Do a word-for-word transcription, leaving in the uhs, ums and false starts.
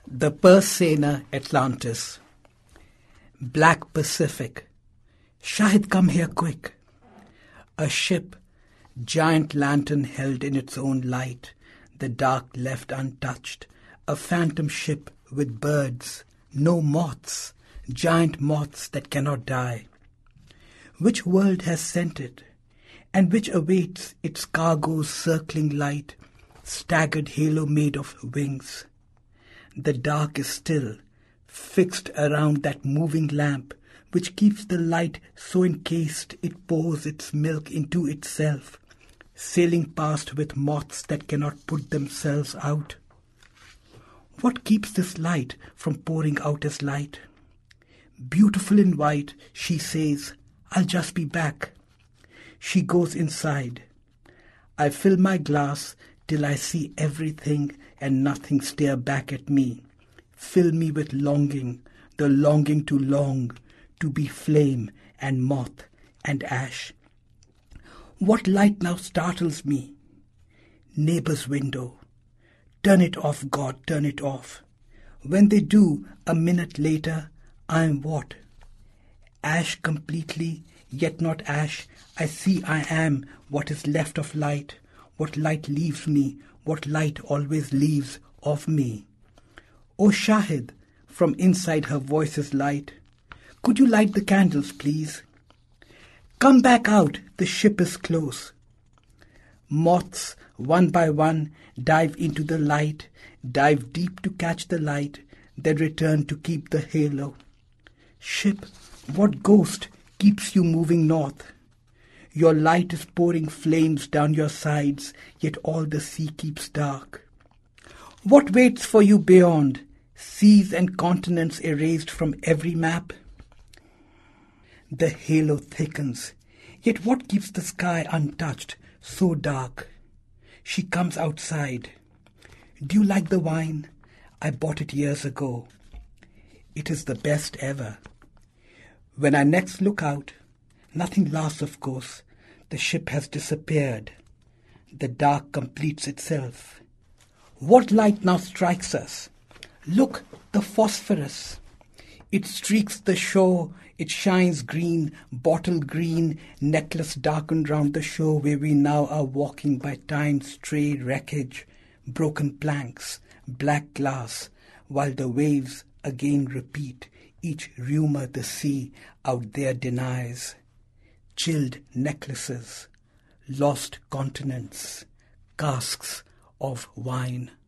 The Persener Atlantis. Black Pacific. Shahid, come here quick. A ship, giant lantern held in its own light, the dark left untouched. A phantom ship with birds, no moths, giant moths that cannot die. Which world has sent it, and which awaits its cargo's circling light, staggered halo made of wings? The dark is still, fixed around that moving lamp, which keeps the light so encased it pours its milk into itself, sailing past with moths that cannot put themselves out. What keeps this light from pouring out as light? Beautiful in white, she says, I'll just be back. She goes inside. I fill my glass till I see everything and nothing stare back at me. Fill me with longing, the longing to long, to be flame and moth and ash. What light now startles me? Neighbor's window. Turn it off, God, turn it off. When they do, a minute later, I am what? Ash completely, yet not ash. I see I am what is left of light, what light leaves me, what light always leaves of me. Oh Shahid, from inside her voice is light. Could you light the candles, please? Come back out, the ship is close. Moths, one by one, dive into the light, dive deep to catch the light, then return to keep the halo. Ship, what ghost keeps you moving north? Your light is pouring flames down your sides, yet all the sea keeps dark. What waits for you beyond? Seas and continents erased from every map? The halo thickens, yet what keeps the sky untouched, so dark? She comes outside. Do you like the wine? I bought it years ago. It is the best ever. When I next look out, nothing lasts, of course. The ship has disappeared. The dark completes itself. What light now strikes us? Look, the phosphorus. It streaks the shore. It shines green, bottle green, necklace darkened round the shore where we now are walking by time's stray wreckage, broken planks, black glass, while the waves again repeat each rumour the sea out there denies. Chilled necklaces, lost continents, casks of wine.